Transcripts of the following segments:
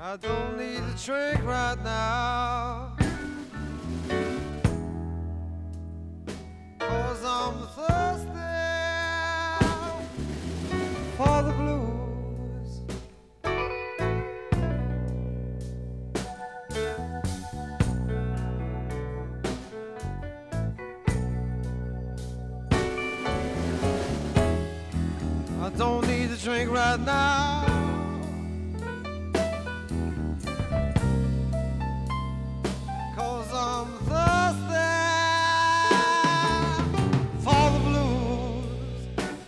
I don't need a drink right now, 'cause I'm thirsty for the blues. I don't need a drink right now, 'cause I'm thirsty for the blues.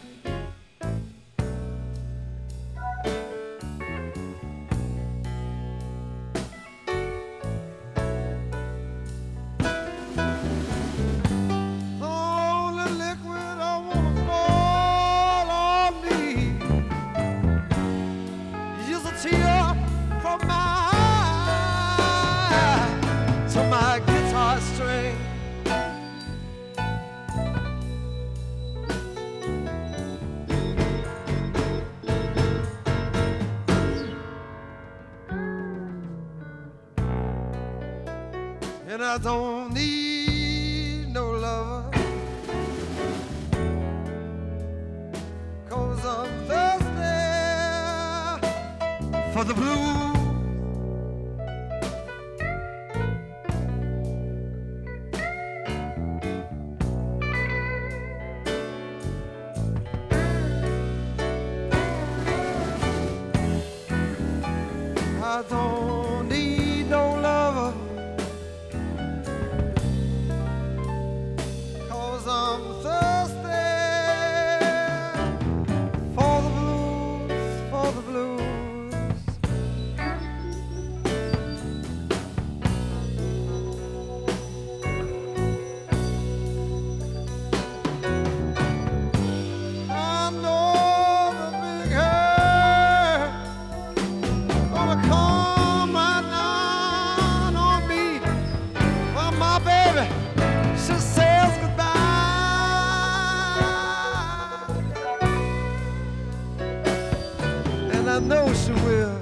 The only liquid I wanna fall on me is a tear from my eye to my guitar string. And I don't need no lover, 'cause I'm thirsty for the blues. I don't need no lover, 'cause I'm thirsty for the blues, for the blues. I know the big hurt gonna come right down on me when my baby she says goodbye, and I know she will.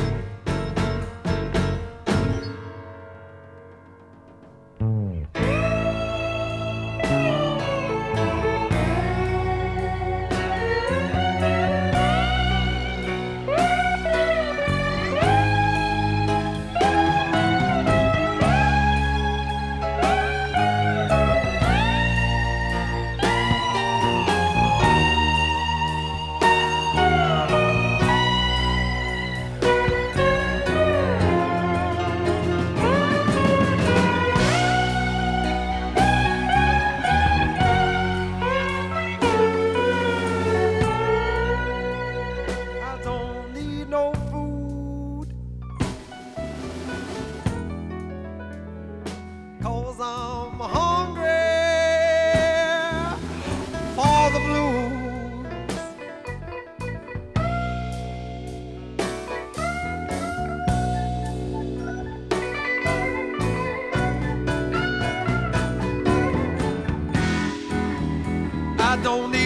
I don't need no food, 'cause I'm hungry for the blues. I don't need